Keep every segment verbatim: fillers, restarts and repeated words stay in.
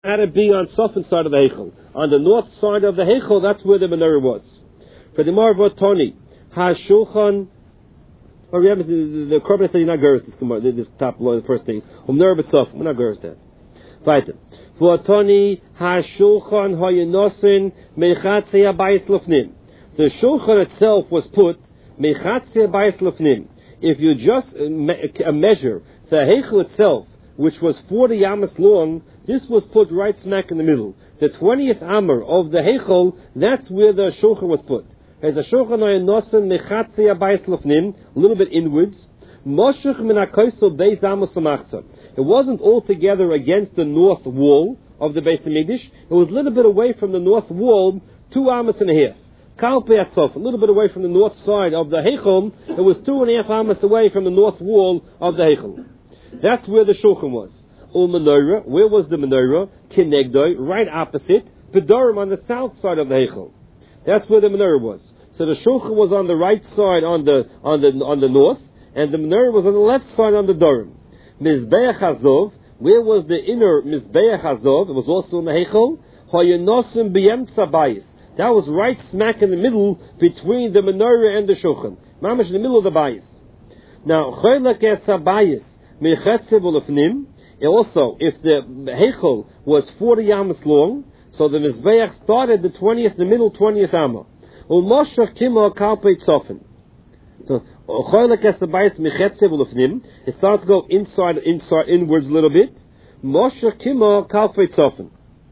had to be on Sofan side of the Heichel. On the north side of the Heichel, that's where the menorah was. For the Marva Tony, HaShulchan, or remember the, the Korban said you're not Geras, this, this top line, the first thing. Menorah B'Sofan, we're not Geras that. Weiter. For Tony, HaShulchan Hayenosin, Mechatze Abayis Lufnim. The Shulchan itself was put, Mechatze Abayis Lufnim. If you just uh, me- uh, measure the Heichel itself, which was forty amas long, this was put right smack in the middle. The twentieth amar of the Heichel, that's where the Shulchan was put. As a Shulchan Hayenosin Mechatze Abayis Lufnim, a little bit inwards. Moshech min HaKosel Beis Amos Samachza. It wasn't altogether against the north wall of the Beis Hamikdash. It was a little bit away from the north wall, two amas and a half. Kalpe Atzof, a little bit away from the north side of the Heichel. It was two and a half amas away from the north wall of the Heichel. That's where the Shulchan was. Ul Menorah, where was the Menorah? Kinegdoi, right opposite. Bedorim on the south side of the Heichel. That's where the Menorah was. So the Shulchan was on the right side on the on the on the north, and the Menorah was on the left side on the Dorim. Mizbeach Hazov, where was the inner Mizbeach Hazov? It was also in the Heichel. Hayenosim b'yemtza bayis. That was right smack in the middle between the Menorah and the Shulchan. Mamash in the middle of the bayis. Now, Choylek es habayis mechetze v'lefnim. Also, if the Heichel was forty amas long, so the Mizbeach started the twentieth, the middle twentieth amma. U'moshach kimo kalpei tzofin. So, it starts to go inside, inside, inwards a little bit. Moshe Kima Kalfei Tzofin.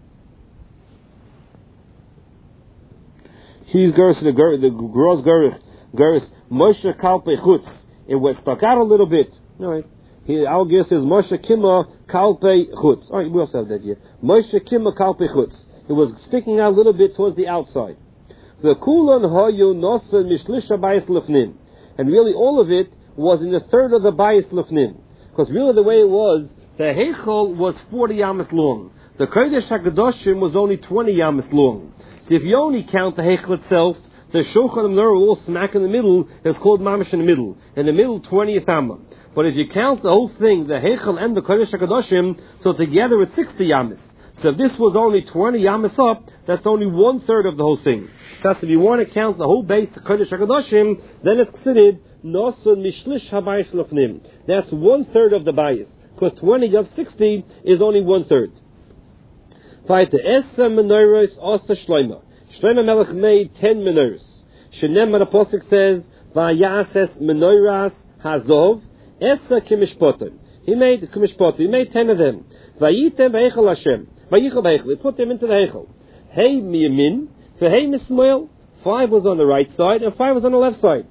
He's Geras the the gross Geras Geras Moshe Kalpei Chutz. It was stuck out a little bit. All right. Here, our guess is Moshe Kima Kalpei Chutz. All right, we also have that here. Moshe Kima Kalpei Chutz. It was sticking out a little bit towards the outside. The Kulan Hayu Nosen Mishlish Abayis Lefnim. And really all of it was in the third of the Bayis Lefnim. Because really the way it was, the Heichel was forty amas long. The Kodesh HaKadoshim was only twenty amas long. So if you only count the Heichel itself, the Shulchan and Menorah all smack in the middle, it's called Mamish in the middle. In the middle, twentieth amma. But if you count the whole thing, the Heichel and the Kodesh HaKadoshim, so together it's sixty amas. So if this was only twenty amas up, that's only one third of the whole thing. So if you want to count the whole base of Kodesh HaKadoshim, then it's considered Nosun Mishlish HaBayis Lefnim. That's one third of the bayis. Because twenty of sixty is only one third. Weiter. Esa menorahs Osa Shloima. Shloima Melech made ten menorahs. Shenem the Apostle says, Vayases menorahs Hazov, Esa Kimishpotim. He made Kimishpotim. He made ten of them. Vayitem Veichel Hashem. Vayichel Veichel. He put them into the Heichel. Hey Miyamin. For Hey Mismoel, five was on the right side and five was on the left side.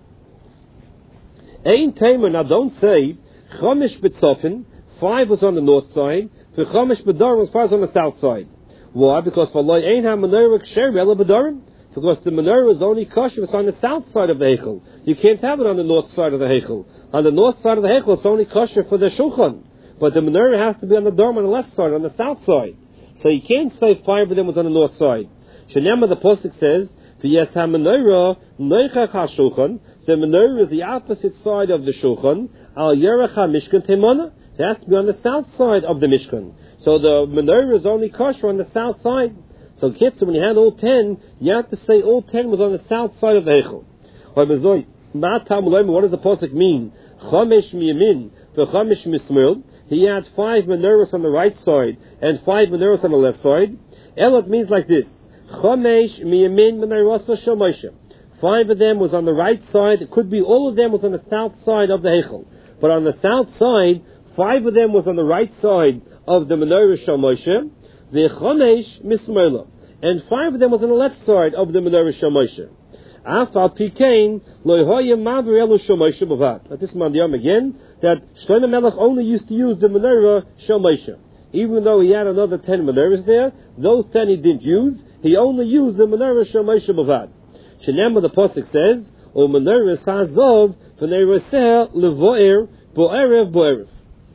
Ein Tamer, now don't say Chomish B'Tzofin, five was on the north side, for Chomish B'Darim was five was on the south side. Why? Because for Loi Ein HaMenorah Ksher Ela B'Darim, because the menorah is only kosher, it's on the south side of the Heichel. You can't have it on the north side of the Heichel. On the north side of the Heichel, it's only kosher for the Shulchan. But the menorah has to be on the Darim on the left side, on the south side. So you can't say five of them was on the north side. Shenema the Pasuk says, "V'yes ha-menorah noichach ha-shulchan." The menorah is the opposite side of the shulchan. Al yerach ha-mishkan temana. It has to be on the south side of the mishkan. So the menorah is only kosher on the south side. So kitzur, when you had all ten, you have to say all ten was on the south side of the heichel. What does the Pasuk mean? Chamesh miyamin v'chamesh mismil. He had five menorahs on the right side and five menorahs on the left side. Elot means like this. Chomesh miyamin menorasa shel Moshe. Five of them was on the right side. It could be all of them was on the south side of the Heichel. But on the south side, five of them was on the right side of the menorah shel Moshe. The Chomesh mismoela. And five of them was on the left side of the menorah shel Moshe. Afal pikein loyhoyim maver elu shel Moshe b'vad. But this is Mandiyam again, that Shlomo Melech only used to use the menorah shel Moshe. Even though he had another ten menorahs there, those ten he didn't use. He only used the menorah shel Moshe b'vad. Shenem the Pasuk says, "O menorah hazov v'neiraseh levoer bo'erev bo'erev."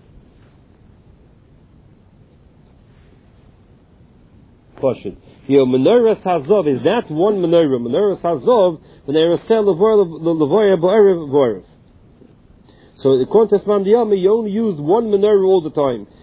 Question: Your menorah hazov, is that one menorah? Menorah hazov v'neiraseh levoer bo'erev bo'erev. So according to Mandiyam, he only used one menorah all the time.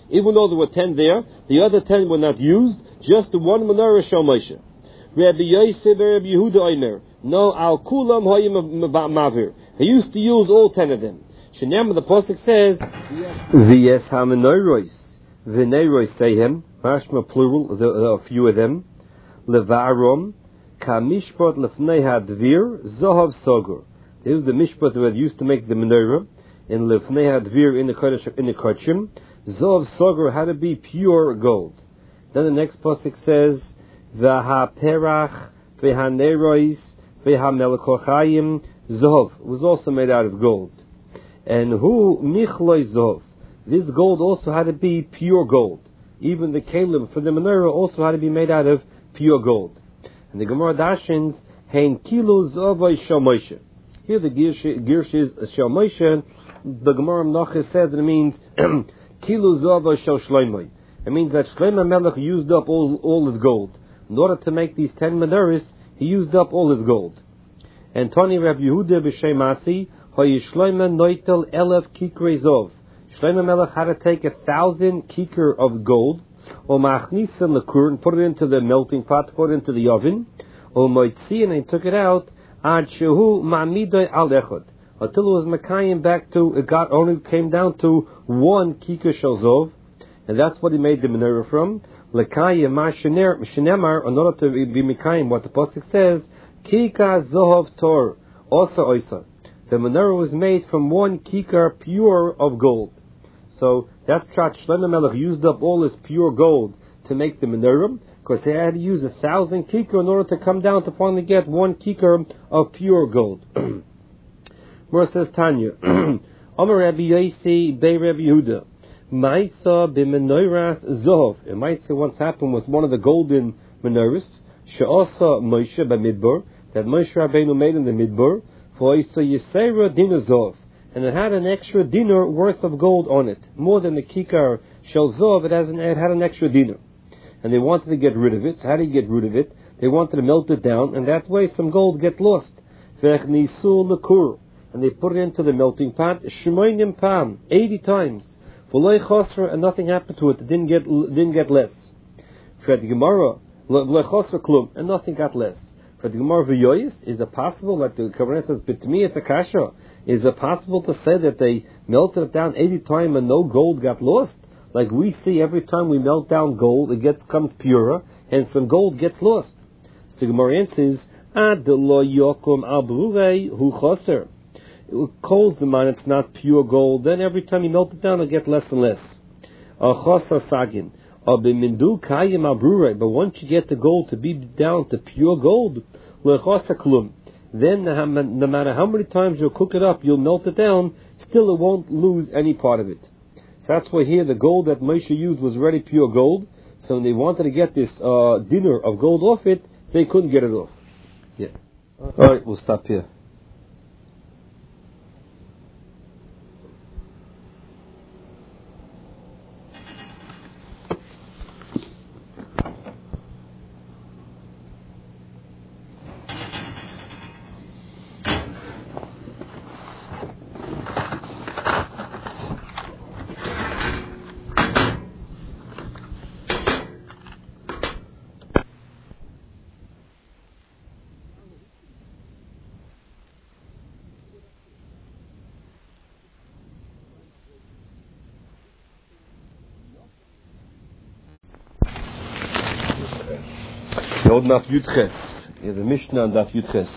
Even though there were ten there, the other ten were not used, just the one menorah Shel Moshe. Rabbi Yosef and Rabbi Yehuda Omer, no, al kulam hoyim mavir. He used to use all ten of them. Shenyam, the Pasuk says, V'yes ha-menorahs, v'neiros sehem, mashma plural, the, a few of them, levarom, ka-mishpat lefnei ha-dvir, zohav sogur. This is the mishpat that used to make the menorah, in lefnei ha-dvir, in the kodesh, in the kodesh, zohav sogur had to be pure gold. Then the next Pasuk says, v'ha-perach, v'ha-neiros, v'ha-melech zohav, was also made out of gold. And who michloi zov? This gold also had to be pure gold. Even the kelim for the menorah also had to be made out of pure gold. And the Gemara dashins hein kilo zovay shel Moshe. Here the girsh is shel Moshe. The Gemara Menachos says that it means kilo zovay shel Shlomo. It means that Shlomo Melech used up all all his gold in order to make these ten menorahs. He used up all his gold. And Tani Rabbi Yehuda b'Shem Asi. Shlomo noitel elef kikre zov. Shlomo Melech had to take a thousand kikr of gold, or machnisa lekur, and put it into the melting pot, put it into the oven, or moitzi, and he took it out, ad shehu ma'midoi al echad, until it was makayim back to, it got only came down to one kikr shel zov, and that's what he made the menorah from. Lekayim ma shenemar, in order to be makayim, what the pasuk says, kika zohov tor, also oisa. The menorah was made from one kikar pure of gold. So that's pshat. Shlomo Melech used up all his pure gold to make the menorah, because he had to use a thousand kikar in order to come down to finally get one kikar of pure gold. Where says Tanya, Amar Rabbi Yosi Bei Rabbi Yehuda, Ma'isa b'menorahs zohov. A ma'isa once happened was one of the golden menorahs she'asa Moshe b'midbar, that Moshe Rabbeinu made in the midbar. For it's a Yisera dinazov, and it had an extra dinar worth of gold on it, more than the kikar shel zov. It has an, it had an extra dinar, and they wanted to get rid of it. So how do you get rid of it? They wanted to melt it down, and that way some gold gets lost. V'echnisu lekur, and they put it into the melting pot. Shmoinim pam, eighty times. V'loi chosra, and nothing happened to it. It didn't get didn't get less. For the Gemara, v'loi chosra klum, and nothing got less. For the Gemara v'yoyis, is it possible, like the Kavanah says, but to me it's a kasha, is it possible to say that they melted it down eighty times and no gold got lost? Like we see every time we melt down gold, it gets comes purer, and some gold gets lost. So the Gemara answers, ad lo yokum al brurei hu choser. It calls the man it's not pure gold, then every time you melt it down it gets less and less. A choser sagin. But once you get the gold to be down to pure gold, then no matter how many times you'll cook it up, you'll melt it down, still it won't lose any part of it. So that's why here the gold that Moshe used was already pure gold. So when they wanted to get this uh, dinar of gold off it, they couldn't get it off. Yeah. All right, we'll stop here. Yod Naf Yudches. Yeah, the Mishnah on Daf Yudches.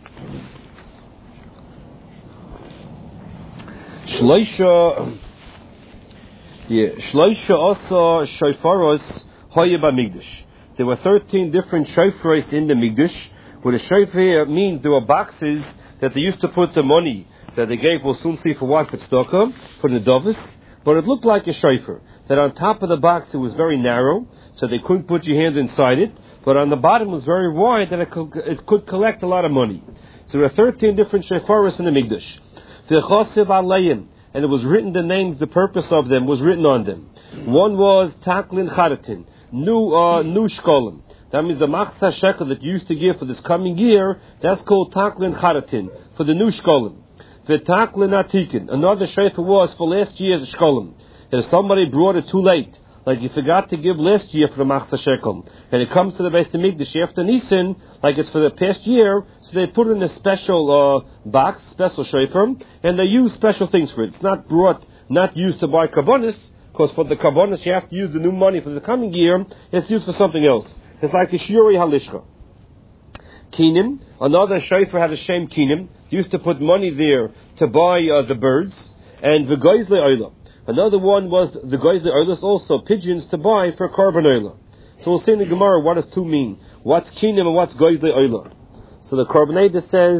Shloisha. Yeah, Shloisha also shofaros hoye b'migdash. There were thirteen different shofaros in the Migdash. What a shofar means, there were boxes that they used to put the money that they gave. We'll soon see for what, but tzedakah, for the davis. But it looked like a shofar. That on top of the box it was very narrow, so they couldn't put your hand inside it. But on the bottom was very wide that it could, it could collect a lot of money. So there are thirteen different shofaros in the Migdash. The chosiv alayim, and it was written the names, the purpose of them was written on them. One was taklin charatin, new uh, new shkolim. That means the machzah shekel that you used to give for this coming year, that's called taklin charatin, for the new shkolim. The taklin atikin, another shofar was for last year's shkolim. If somebody brought it too late, like you forgot to give last year for the Machzah Shekel, and it comes to the Beis Hamikdash after Nisan, like it's for the past year, so they put it in a special uh, box, special shofar, and they use special things for it. It's not brought, not used to buy karbonis, because for the karbonis you have to use the new money for the coming year. It's used for something else. It's like the Shiuri Halishcha. Kinim, another shofar had a shem kinim. Used to put money there to buy uh, the birds, and the Geizle Oila. Another one was the Geizle Oila, also pigeons to buy for Korban Oila. So we'll see in the Gemara what does two mean. What's kinim and what's Geizle Oila? So the Korban Oila says,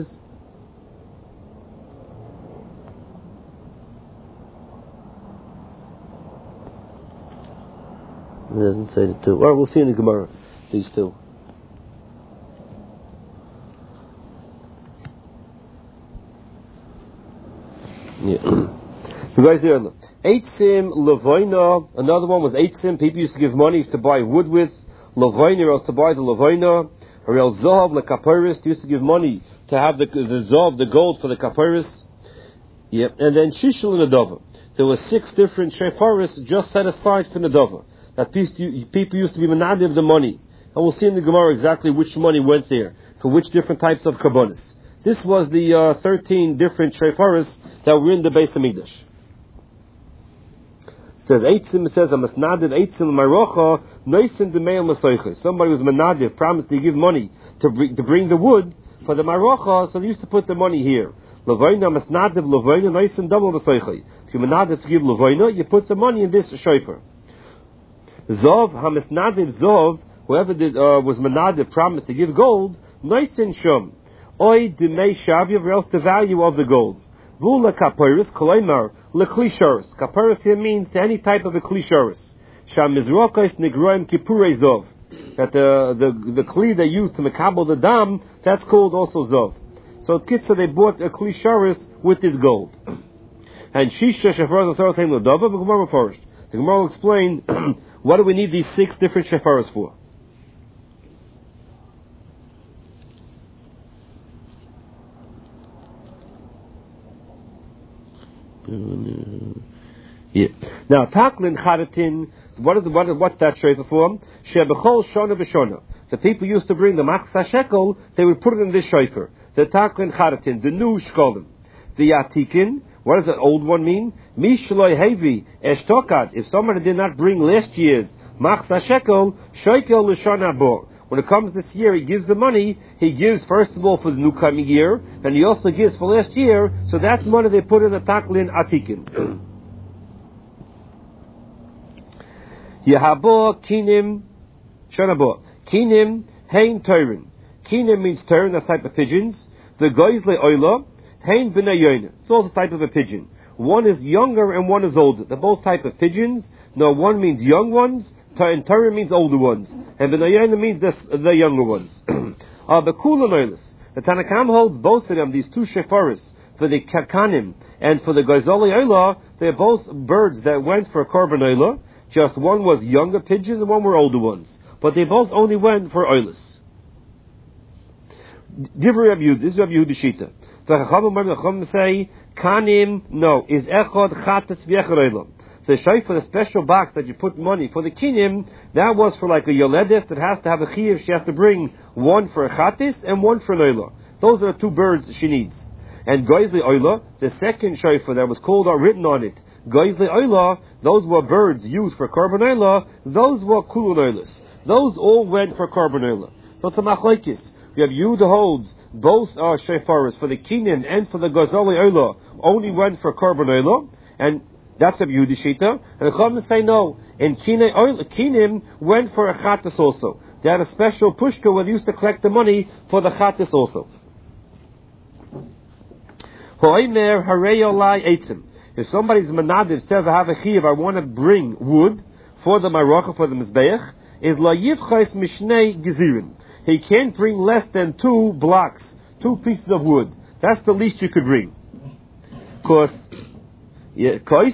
it doesn't say the two. All right, we'll see in the Gemara these two. Yeah. Eitzim Levoina. Another one was Eitzim. People used to give money to buy wood with. Levoina, or else to buy the Levoina. Or else Zahav LeKapiris. Used to give money to have the the Zahav, the gold for the Kapiris. Yep. And then Shishul and Nadava. There were six different Shefaris just set aside for Nadava. That people used to be Menadiv the money. And we'll see in the Gemara exactly which money went there for which different types of Kabbanis. This was the uh, thirteen different Shefaris that were in the Beis Hamikdash. It says, Eitzim says, a Masnadiv, Eitzim Marocha, Noisin de Meil Masoiches. Somebody was Manadiv, promised to give money to bring, to bring the wood for the Marocha, so they used to put the money here. Levoina, Masnadiv, Levoina, Noisin double Masoiches. If you're Manadiv to give Levoina, you put the money in this shofar. Zov, HaMasnadiv Zov, whoever did, uh, was Manadiv, promised to give gold, Noisin Shum. Oy de Mei Shaviv, or else the value of the gold. Vula kapiris, kolaymar, leklisharis. Kapiris here means to any type of a klisharis. Sham mizrokais nigroim kipurei zov. That the the the kli they used to mekabel the dam, that's called also zov. So Kitsa, they bought a klisharis with this gold. And shisha shefaras and thorough l'dava, the Gemara first. The Gemara will explain what do we need these six different shefaras for. Yeah. Now, taklin charatin. What is what? What's that shofar for? Shebechol shona v'shona. The people used to bring the machzah shekel. They would put it in this shofar. The taklin charatin, the new shkolim. The atikin. What does the old one mean? Mishloi hevi eshtokat. If somebody did not bring last year's machzah shekel, shekel l'shona bo. When it comes this year, he gives the money. He gives first of all for the new coming year, and he also gives for last year. So that's money they put in the taklin atikin. Yehabo kinim shanabo kinim hein turin. Kinim means turin, that's type of pigeons. The goizle oila hein b'nayoyin. It's also a type of a pigeon. One is younger and one is older. They're both type of pigeons. No, one means young ones. And Torah means older ones, and B'nayayna means the, the younger ones. uh, the Kula Noilis, the Tanakam holds both of them, these two shefaris, for the Kakanim and for the Gozali Oila, they're both birds that went for Korban Oila. Just one was younger pigeons and one were older ones. But they both only went for Oilis. Divri Rabbi Yud, this is Rabbi Yud Shita. The Chachamim say, Kanim, no, is Echad Chatas V'Echad Oilam. The shofar, the special box that you put money for the kinim, that was for like a yoledes that has to have a chiyuv. She has to bring one for a chatis and one for an oila. Those are the two birds she needs. And goizli oila, the second shofar that was called or written on it, goizli oila, those were birds used for korban oila. Those were kulun oilas. Those all went for korban oila. So it's a machlekes. We have Yehuda holds both uh, shofaris for the kinim and for the goizli oila only went for korban oila, and that's a Yehuda Shita. And the Chachamim say no. And Kinim went for a Chatas also. They had a special pushka where they used to collect the money for the Chatas also. If somebody's Manadiv says, I have a Chiv, I want to bring wood for the Marocha, for the Mizbeach, is La Yivchais Mishnei Gezirin. He can't bring less than two blocks, two pieces of wood. That's the least you could bring. Because you have to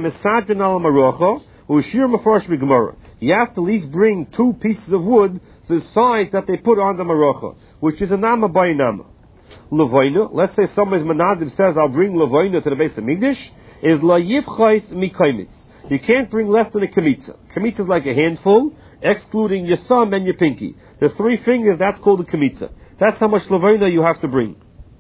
at least bring two pieces of wood the size that they put on the marocha, which is a nama by nama. Levoina, let's say somebody's manadiv says, I'll bring levoina to the Beis Hamikdash, is la yivchais mikaimitz. You can't bring less than a kamitza. Kamitza is like a handful, excluding your thumb and your pinky. The three fingers, that's called a kamitza. That's how much levina you have to bring.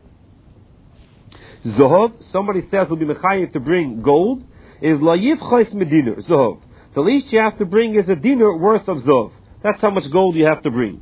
Zohov, somebody says will be mechayev to bring gold, is la yivchais mediner, zohov. The least you have to bring is a dinar worth of zohov. That's how much gold you have to bring.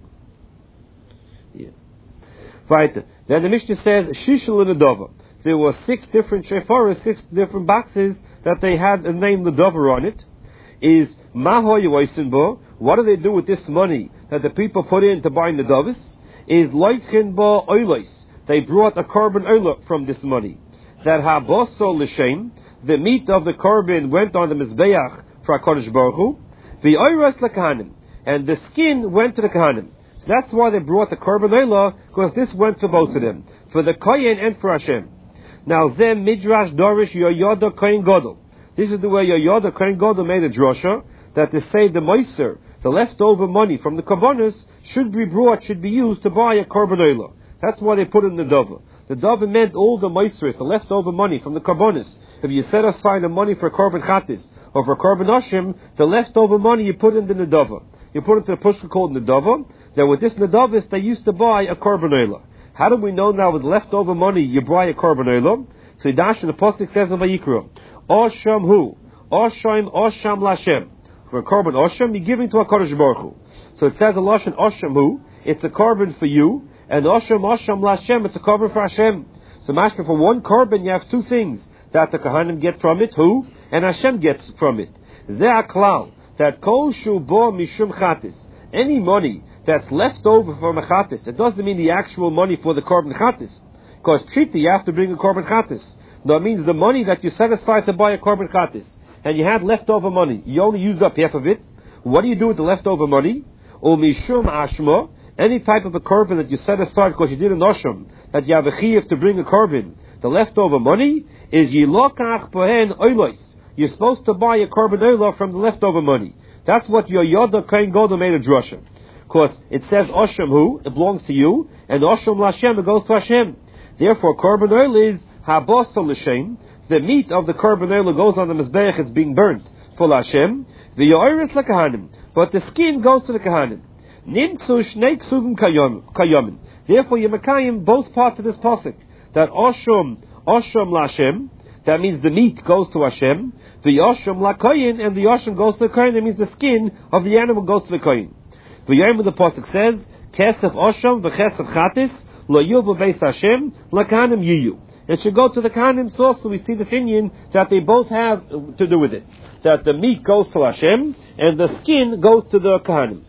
Yeah. Right. Then the Mishnah says, shishel and adova. There were six different shefaras, six different boxes that they had a name Ladova on it. Is Maho Yawaisinbo, what do they do with this money that the people put in to buy Nadavis? Is Loitchin Ba Oilois. They brought a carbon oila from this money. That Haboso L'Shem, the meat of the carbon went on the Mizbeach for HaKadosh Baruch Hu. The Oiras L'Kahanim, and the skin went to the Kahanim. So that's why they brought the carbon oila, because this went to both of them, for the Kohen and for Hashem. Now then, Midrash Dorish Yoyoda Kohen Godel. This is the way Yoyoda Kohen Godel made a drosha, that to say the moiser, the leftover money from the karbonos, should be brought, should be used to buy a carbon oila. That's why they put in the dova. The dova meant all the moisers, the leftover money from the karbonos. If you set aside the money for carbon chatis or for carbon oshim, the leftover money you put in the nedava. You put it into the pushka called nedava. Then with this nedavis, they used to buy a carbon oila. How do we know now with leftover money you buy a carbon oila? So Yidash in the Pasuk says in Vayikra, Osham hu, Osham, Osham Lashem. For a carbon Osham, you're giving to a HaKadosh Baruch Hu. So it says a Lashon Osham hu, it's a carbon for you, and Osham, Osham Lashem, it's a carbon for Hashem. So Mashka, for one carbon you have two things that the Kohanim get from it, who, and Hashem gets from it. Ze'ah klal, that kol shu bo mishum chatis, any money that's left over from a chatis, it doesn't mean the actual money for the carbon chatis. Because pshita, you have to bring a carbon chatis. No, it means the money that you set aside to buy a carbon chatis, and you had leftover money, you only used up half of it. What do you do with the leftover money? Or mishum ashma, any type of a carbon that you set aside because you did an osham, that you have a chiyuv to bring a carbon, the leftover money is yilokach pohen oilos. You're supposed to buy a carbon oila from the leftover money. That's what your Yoda Kohen Gadol made a drasha. Because it says Osham hu, it belongs to you, and Osham Lashem, it goes to Hashem. Therefore, carbon oil is Habosal L'Shem. The meat of the carbon oil goes on the Mizbeach, it's being burnt for Hashem. The Yoiris L'Kahanim, but the skin goes to the Kahanim. Nimtzu Shnei Ksuvim Kayomin. Therefore, you Mekayim both parts of this pasuk. That Osham, Osham Lashem, that means the meat goes to Hashem. The Osham Lakoyin, and the Osham goes to the Kohen, that means the skin of the animal goes to the Kohen. The Yom of the pasuk says, Kesef Osham v'Chesef Chatis lo yuvu beis Hashem lakahanim yiyu. It should go to the Kahanim. So also we see this Indian that they both have to do with it. That the meat goes to Hashem and the skin goes to the Kahanim.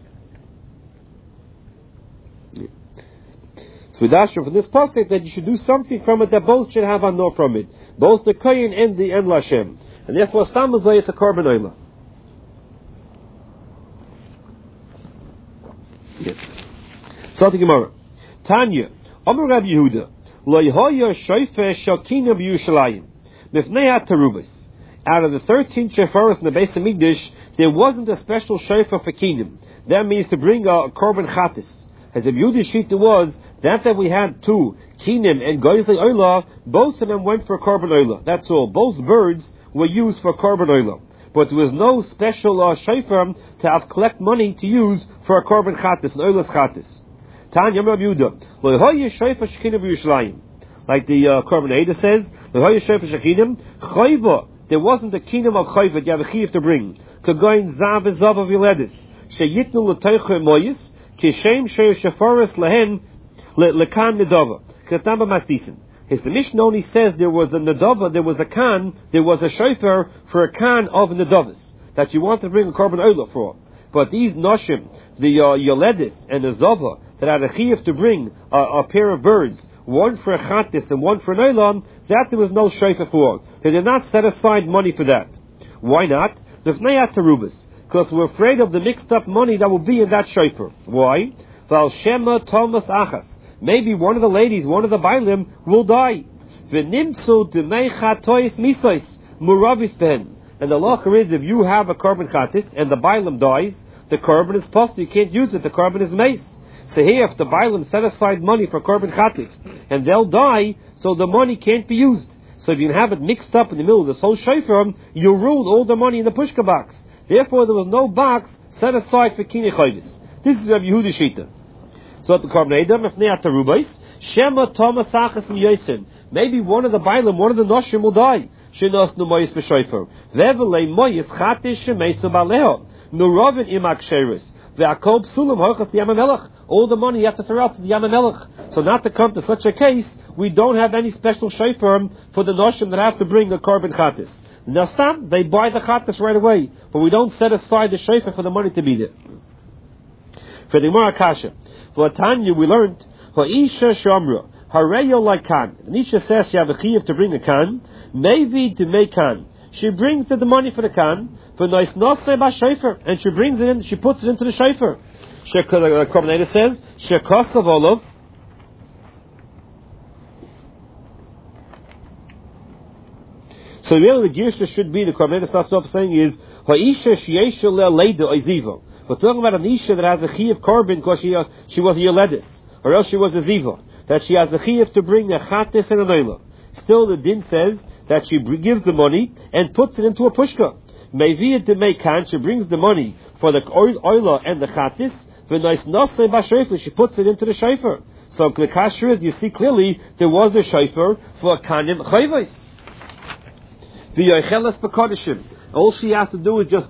So we dash from this pasuk that you should do something from it that both should have anor from it, both the Kohen and the and Hashem, and therefore stamazay it's a carbon oila. Yes. So the Gemara, Tanya, Amar Rabbi Yehuda, Lo Yehoya Shoife Shakina B'Yushalayim, Mifnei HaTarubas. Out of the thirteen shefaros in the Beis Hamikdash, there wasn't a special shofar for kinim. That means to bring a, a korban chatis. As the Yehuda Shita was, that that we had two, kinim and goyzei oila, both of them went for korban oila. That's all. Both birds were used for korban oila. But there was no special uh, shofar to have collect money to use for a korban chatis, an oilas chatis. Tanya Rabbi Yehuda, Lo Yehoya Shofar Shekinah B'Yushalayim. Like the uh, Korban Eidah says, Lo Yehoya Shofar Shekinah, Chayva, there wasn't a kingdom of Chayva that you have a chiyuv to bring. Kagoin Zav Zav of Yoledis, Sheyitnu L'Teichu Moyis, Kishem Shei Shefaris Lehen, Lekan Nedava. Katamba Masdisin. His the Mishnah only says there was a Nedava, there was a Kan, there was a shofar for a Kan of Nedavas, that you want to bring a Korban Oila for. But these Noshim, the uh, Yoledis and the Zava, that had a chiyuv to bring a, a pair of birds, one for a chatis and one for an olam, that there was no shofar for. They did not set aside money for that. Why not? L'fnei HaTarubas, because we're afraid of the mixed up money that will be in that shofar. Why? Val Shema Thomas Achas. Maybe one of the ladies, one of the bailim, will die. V'nimtzu d'mei chatois misois muravis ben. And the law is, if you have a carbon chatis and the bailim dies, the carbon is possible. You can't use it. The carbon is mace. So here, if the bailim set aside money for carbon chatis and they'll die, so the money can't be used. So if you have it mixed up in the middle of this whole shofar, you ruin all the money in the pushka box. Therefore, there was no box set aside for kine chayvis. This is Rabbi Yehuda Shita. So at the Korban Edom, if neat the Rubais, Shema Thomas Achas Miyosin. Maybe one of the Bailam, one of the Noshim will die. Shenos Numoyis B'Shofar. Vevele Moyis Chatish Shemesu Baleho. Nurovin Imak Sheris. Ve'akob Sulam Hochas the Yamamelech. All the money you have to throw out to the Yamamelech. So not to come to such a case, we don't have any special shofar for the Noshim that have to bring a Korban Chatis. Nastam, they buy the Chatis right away, but we don't set aside the shofar for the money to be there. For the Gemara Kasha, for Tanya we learned, for Isha Shamra, Hareyo like Kan. And Isha says she have a chiyuv to bring a Kan, maybe to make Kan. She brings the money for the Kan, for Nois Nosei Ba Shofar, and she brings it in, she puts it into the shofar. The Korban Edom says, Shekosav Olav. So really the Girsha should be, the Korban Edom starts off saying is, Ha'isha Shiesha Le'leida Oiziva. We're talking about an Isha that has a chiyuv korban because she, uh, she was a Yoledis, or else she was a Ziva. That she has the chiyuv to bring a Chatis and a Noila. Still the Din says that she gives the money and puts it into a pushka. Maybe to make kan, she brings the money for the oila and the Chatis, she puts it into the shofar. So the kasher is, you see clearly, there was a shofar for kanim chayvos. The yocheles b'kodeshim. All she has to do is just